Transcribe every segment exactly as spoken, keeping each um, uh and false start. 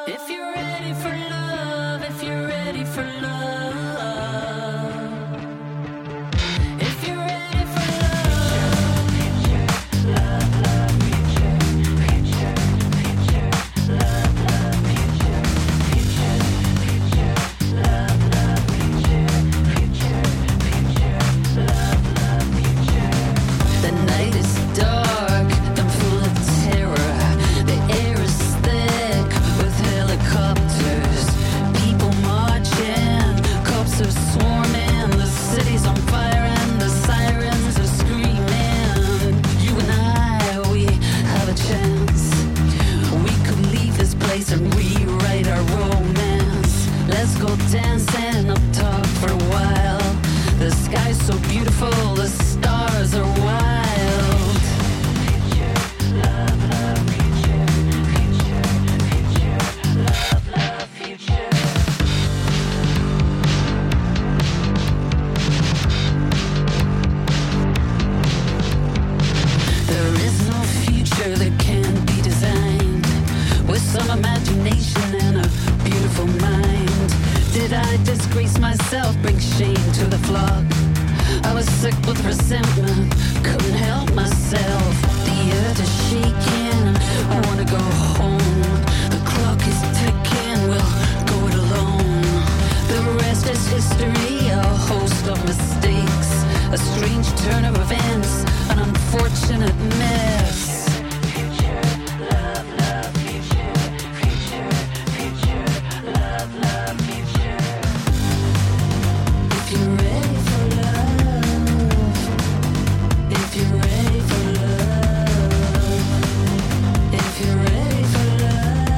If you're ready for love, if you're ready for love, if you're ready for love, love, love, future, future, future, love, love, future, future, future, love, love, future, future, future, love, love, future. The night is dark and full of terror. The air is thick with helicopters. People marching, cops are swarming. The city's on fire and the sirens are screaming. You and I, we have a chance. We could leave this place and rewrite our romance. Let's go dancing up top for a while. The sky's so beautiful, the stars are wild. Future, love, love, future, future, future, love, love, future. There is no future that can be designed with some imagination and a beautiful mind. Did I disgrace myself, bring shame to the flock? I was sick with resentment, couldn't help myself. The earth is shaking, I wanna go home. The clock is ticking, we'll go it alone. The rest is history, a host of mistakes, a strange turn of events, an unfortunate mess. Future, love, love, future, future, future, love, love, future. If you're ready for love, if you're ready for love, if you're ready for love.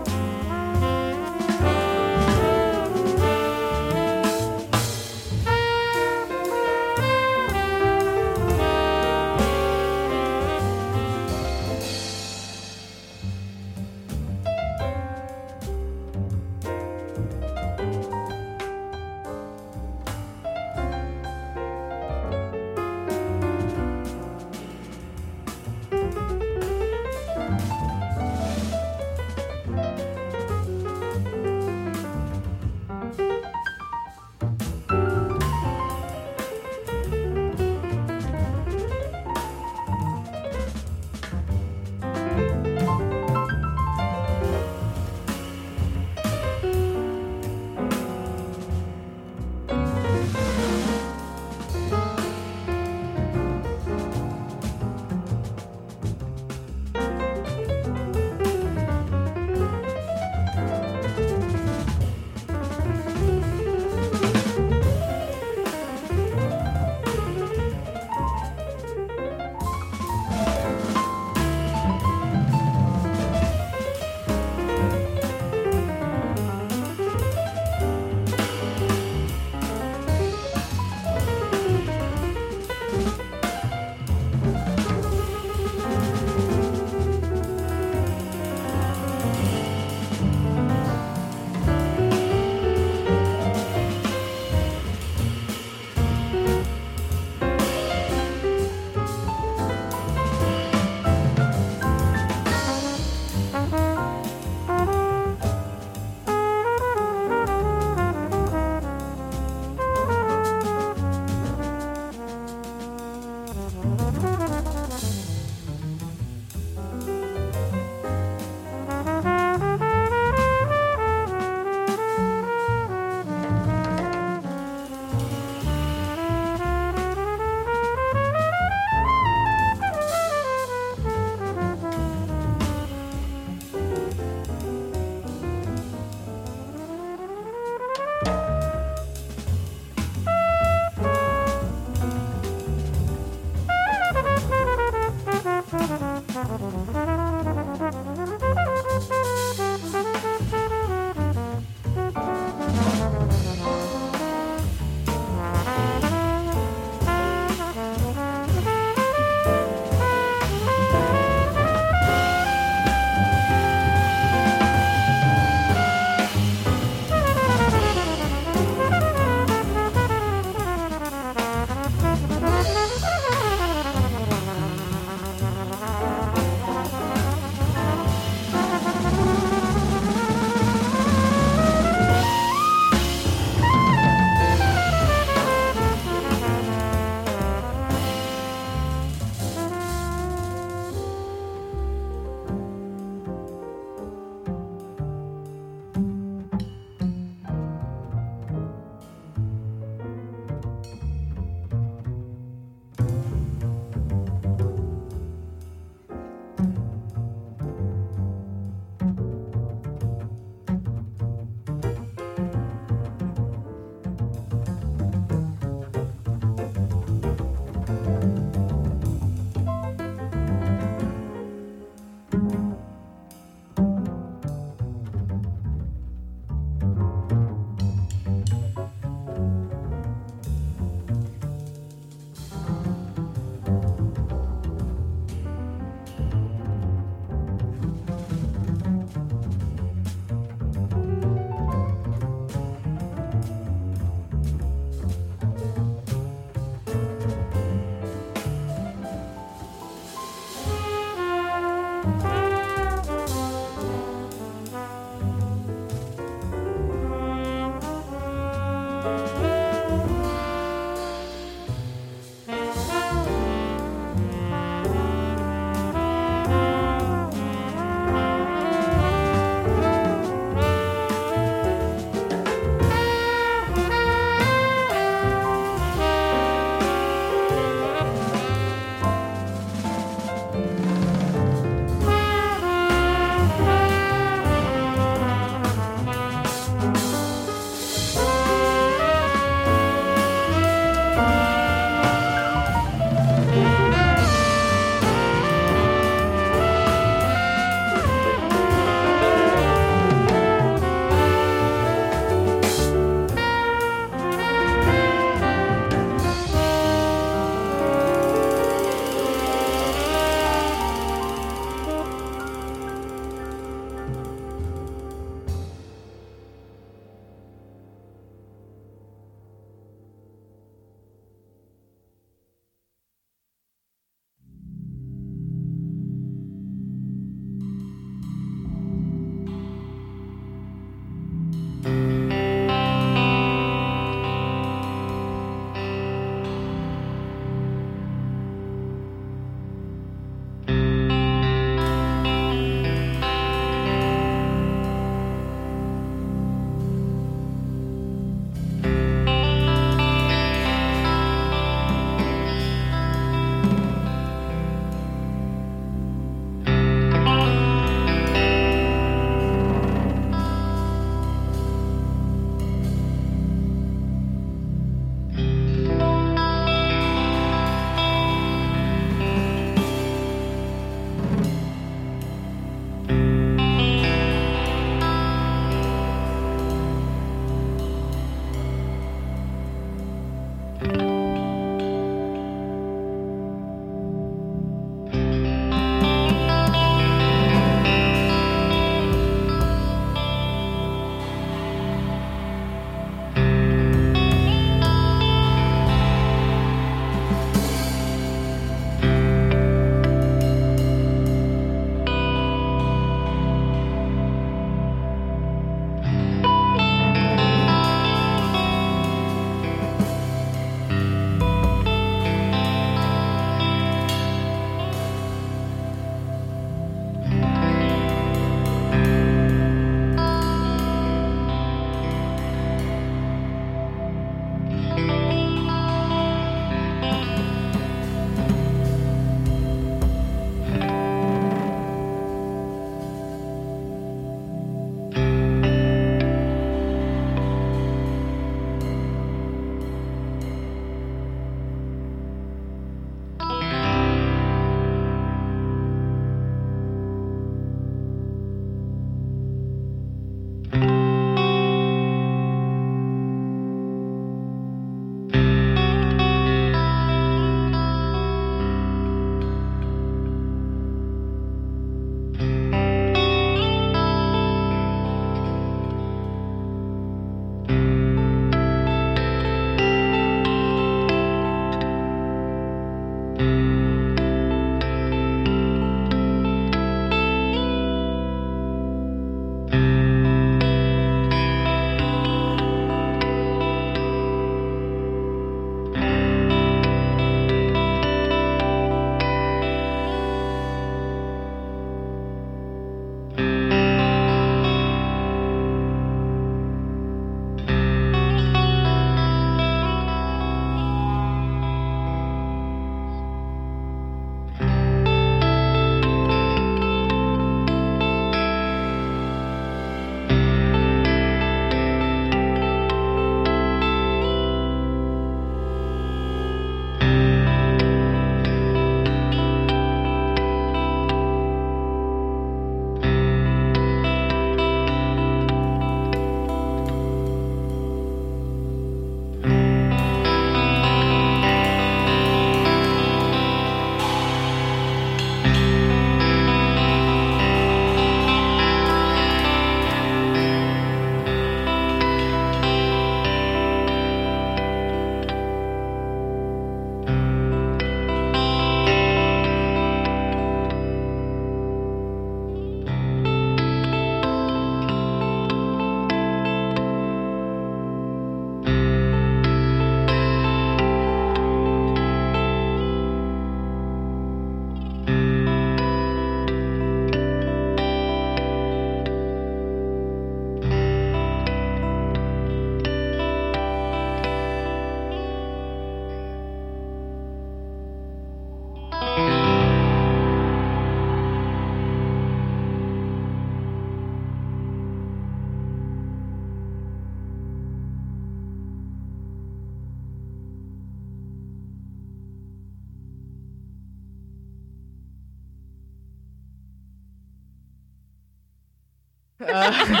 Uh,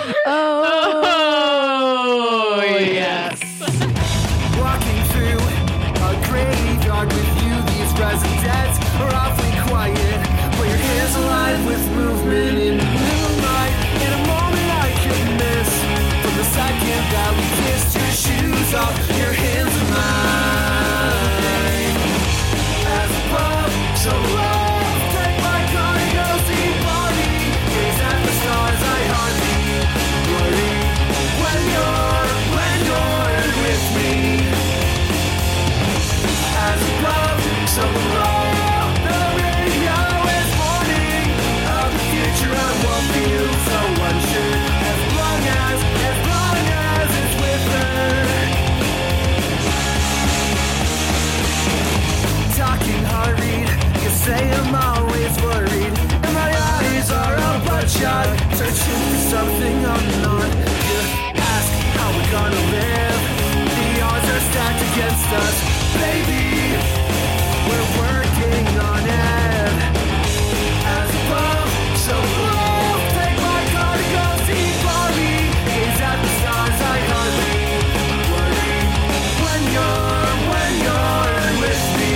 oh, yes. Walking through a graveyard with you, these residents are awfully quiet. But your hands alive with movement in the moonlight. In a moment I could miss. From the second that we kissed, your shoes off, your hands are mine. As above, so below. Take my car and go see Bobby. Gaze at the stars, I hardly worry. When you're, when you're with me. As above, so below. The radio is warning of the future I won't feel so unsure. As long as, as long as it's with her. Talking hurried, you say I'm always worried. And my eyes are all bloodshot, searching for something I'm not. You ask how we're gonna live. The odds are stacked against us, baby. We're working on it. As above, so below. Take my car to go see Barbie. Gaze at the stars, I hardly worry. When you're, when you're with me.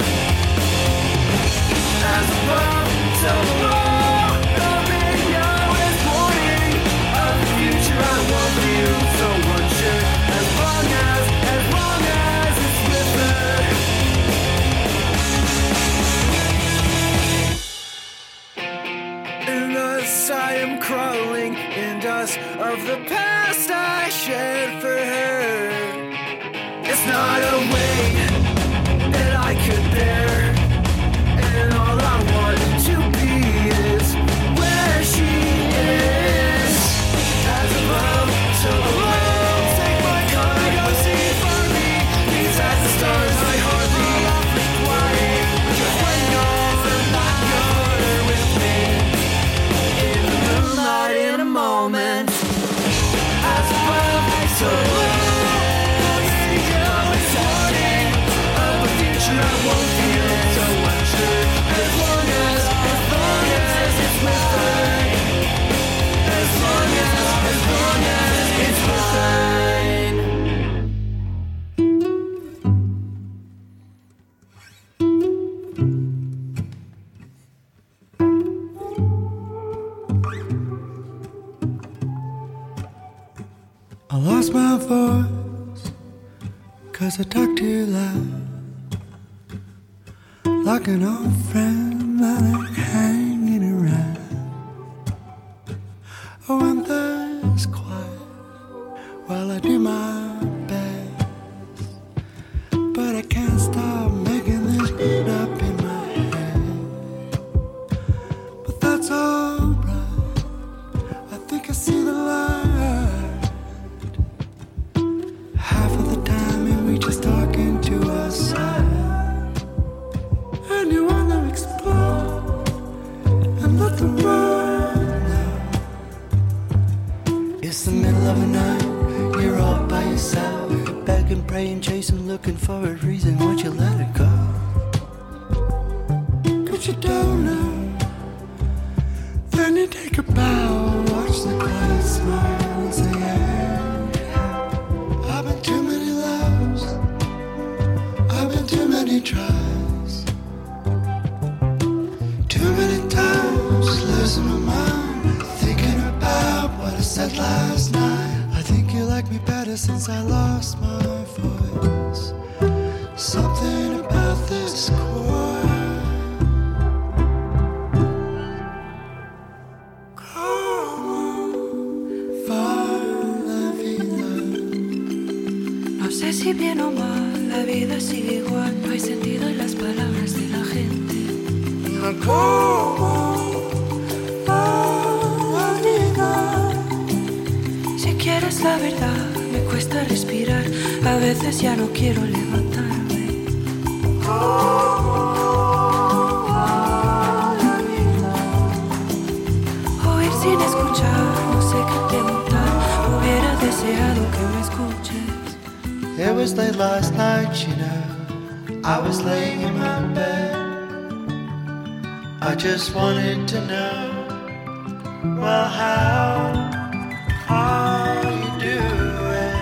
As above, so below. The radio is warning of the future I won't feel so unsure. As long as, as long as it's with her. In us I am crawling, in dust of the past I shed for her. It's not a weight that I could bear, and all I want to be is where she is. As above, so below. Take my car and go see Barbie. These as the stars I hardly worry. Just when you're, when you're with me. In the moonlight in a moment. As above, so below. Radio is warning of a future I won't feel so unsure. As long as, as long as it's with her. As long as, as long as it's mine. I lost my voice, cause I talk too loud. Like an old friend that ain't hanging around. Oh, when there's quiet, while I do my best. But I can't stop making this beat up in my head. But that's alright, I think I see the light. Half of the time and we just talking to ourselves. And you wanna explore and let the world know. It's the middle of the night, you're all by yourself. Begging, praying, chasing, looking for a reason. Won't you let it go? Cause you don't know. Then you take a bow, watch the quiet smile and say, hey, I've been too many loves, I've been too many tries, too many times losing my mind, thinking about what I said last night. I think you like me better since I lost my voice. Something about this chord. No sé si bien o mal, la vida sigue igual. No hay sentido en las palabras de la gente. Si quieres la verdad, me cuesta respirar. A veces ya no quiero levantarme. Oír sin escuchar, no sé qué preguntar. Hubiera deseado que me escuches. It was late last night, you know. I was laying in my bed. I just wanted to know Well, how are you doing?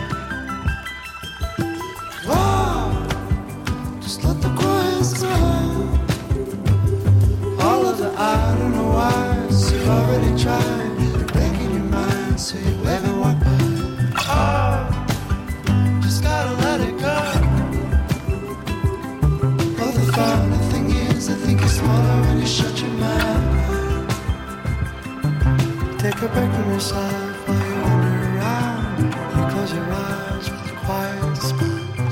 Whoa, just let the quiet song. All of the I don't know why's you've already tried making your mind so you wave and walk by. Oh, just gotta let it go. Oh, the funny thing is, I think it's smaller when you shut your mouth. Take a break from yourself while you wander around. You close your eyes with a quiet smile.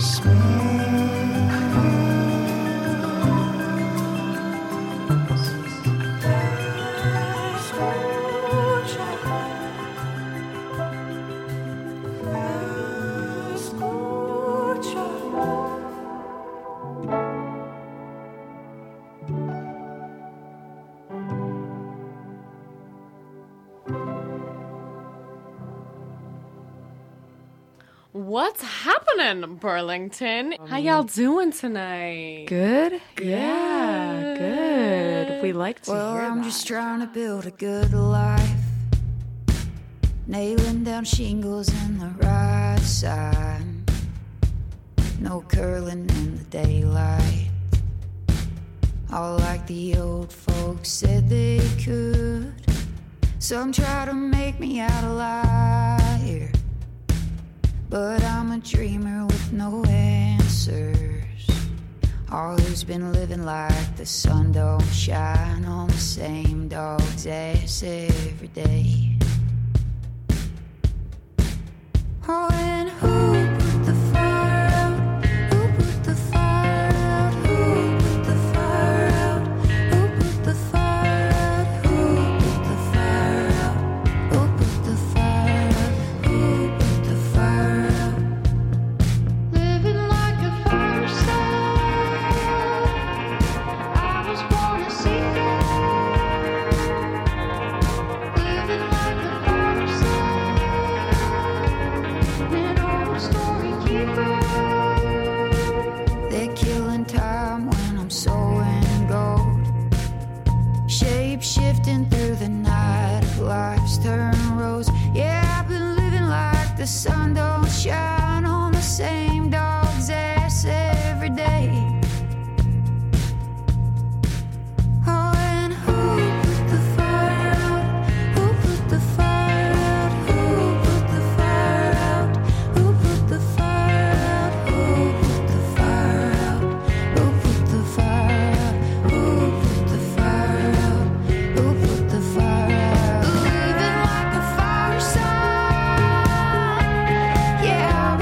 What's happening, Burlington? How y'all doing tonight? Good? Good. Yeah, good. We like to Well, hear I'm that. just trying to build a good life. Nailing down shingles in the right side. No curling in the daylight. All like the old folks said they could. Some try to make me out a liar. But I'm a dreamer with no answers. All who's been living like the sun don't shine on the same dog's ass every day. Oh, and who put the fire out? Who put the fire out? Who put the fire out? Who put the fire out? Who put the fire out? Who put the fire out? Who put the fire out? Living like a fire star. I was born a seeker. Living like a fire star. An old storykeeper. They're killing time when I'm sowing gold. Shape shifting through the night of life's turn roads. Yeah, I've been living like the sun don't shine on the same dog's ass every day. Oh, and who put the fire out? Who put the fire out? Who put the fire out? Who put the fire out? Who put the fire out? Who put the fire out? Who put the fire out? Who put the fire out? Living like a fire sign. Yeah, I've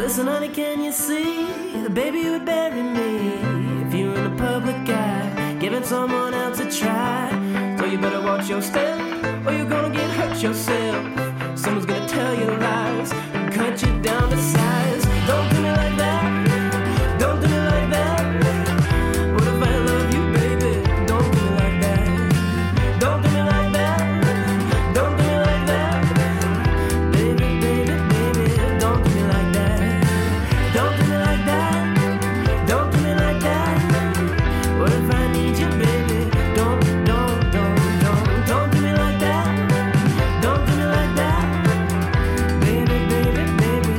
Listen, honey, can you see the baby would bury me if you're in the public eye, giving someone else a try. So you better watch your step, or you're gonna get hurt yourself. Someone's gonna tell you lies and cut you down to size. Don't do me like that. Don't do me like that. What if I love you, baby? Don't do me like that. Don't do me like that. Don't do me like that. Baby, baby, baby, don't do me like that. Don't do me like that. Don't do me like that. What if I need you, baby? Don't, don't, don't, don't, don't do me like that. Don't do me like that. Baby, baby, baby,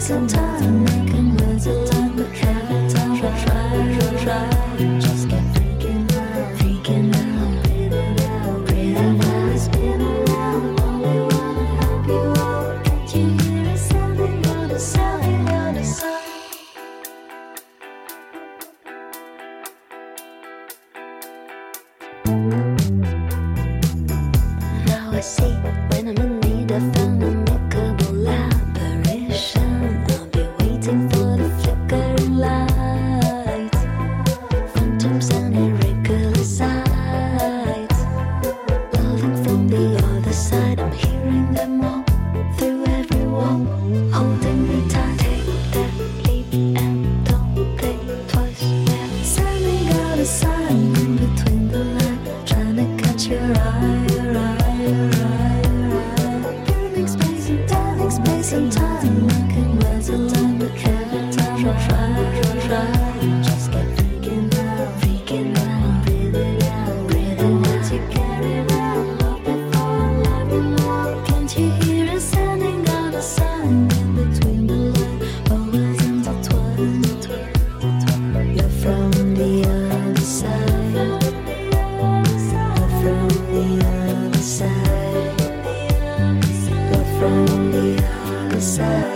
space and time, making words align, but every time I try, I try, just get freaking out, freaking out, breathing out, breathing out, spinning out. Only wanna help you out. Can't you hear it sounding on the sound, on the sound? Now I see when I'm in need of an amicable apparition. I'll be waiting for the flickering light, phantoms and irregular sights, lolling from the other side. I'm hearing them all through every wall, holding me tight. Take that leap and don't think twice. We're sending out a sign in between the lines, trying to catch your eye, your eye, your eye, your eye. Burning space and time, space and time, making words align, but every time I try, I try, just get freaking out, freaking out, breathing out, breathing out. You get it out, love before I love you now. Can't you hear it sounding out a sign in between the lines, always intertwined. You're from the other side, you're from the other side, you're from the other side.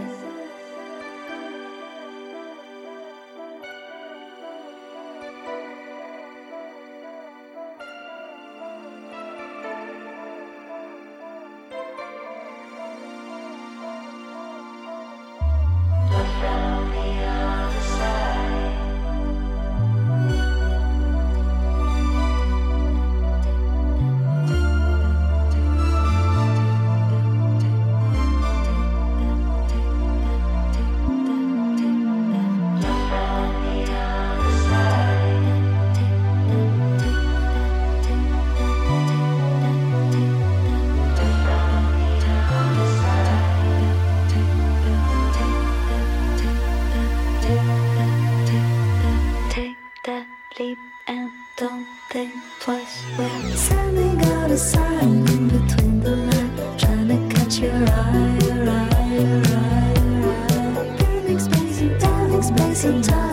Take that leap and don't think twice. We're sending out a sign in between the lines, trying to catch your eye, your eye, your eye, your eye. Burning space and time, space and time.